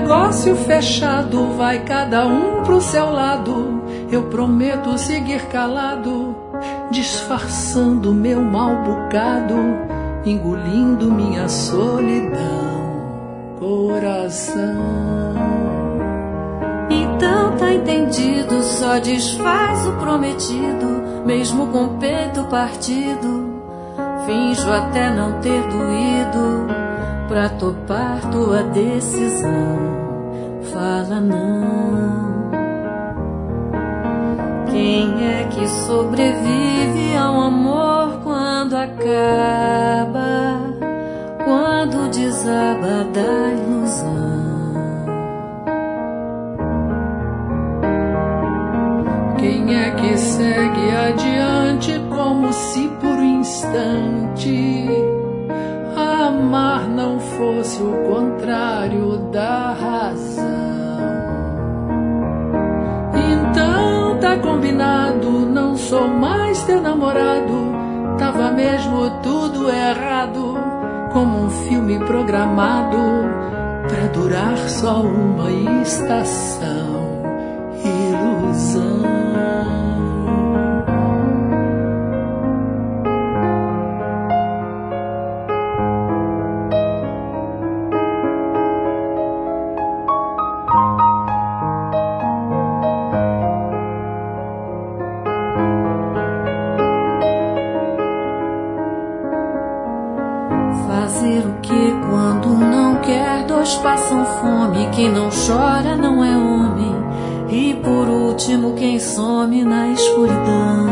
Negócio fechado, vai cada um pro seu lado. Eu prometo seguir calado, disfarçando meu mal bocado, engolindo minha solidão, coração. Então tá entendido, só desfaz o prometido, mesmo com o peito partido. Finjo até não ter doído pra topar tua decisão. Fala não. Quem é que sobrevive ao amor quando acaba, quando desaba da ilusão? Quem é que segue adiante como se por um instante amar não fosse o contrário da razão? Então tá combinado, não sou mais teu namorado. Tava mesmo tudo errado, como um filme programado pra durar só uma estação. Ilusão. Fazer o que quando não quer? Dois passam fome, quem não chora não é homem. E por último, quem some na escuridão.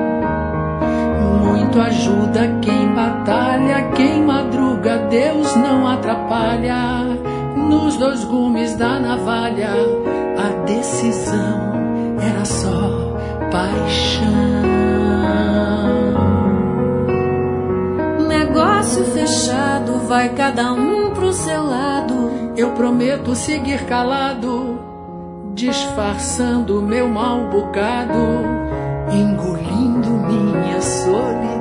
Muito ajuda quem batalha, quem madruga, Deus não atrapalha. Nos dois gumes da navalha, a decisão era só paixão. Negócio fechado, vai cada um pro seu lado. Eu prometo seguir calado, disfarçando meu mal bocado, engolindo minha solidão.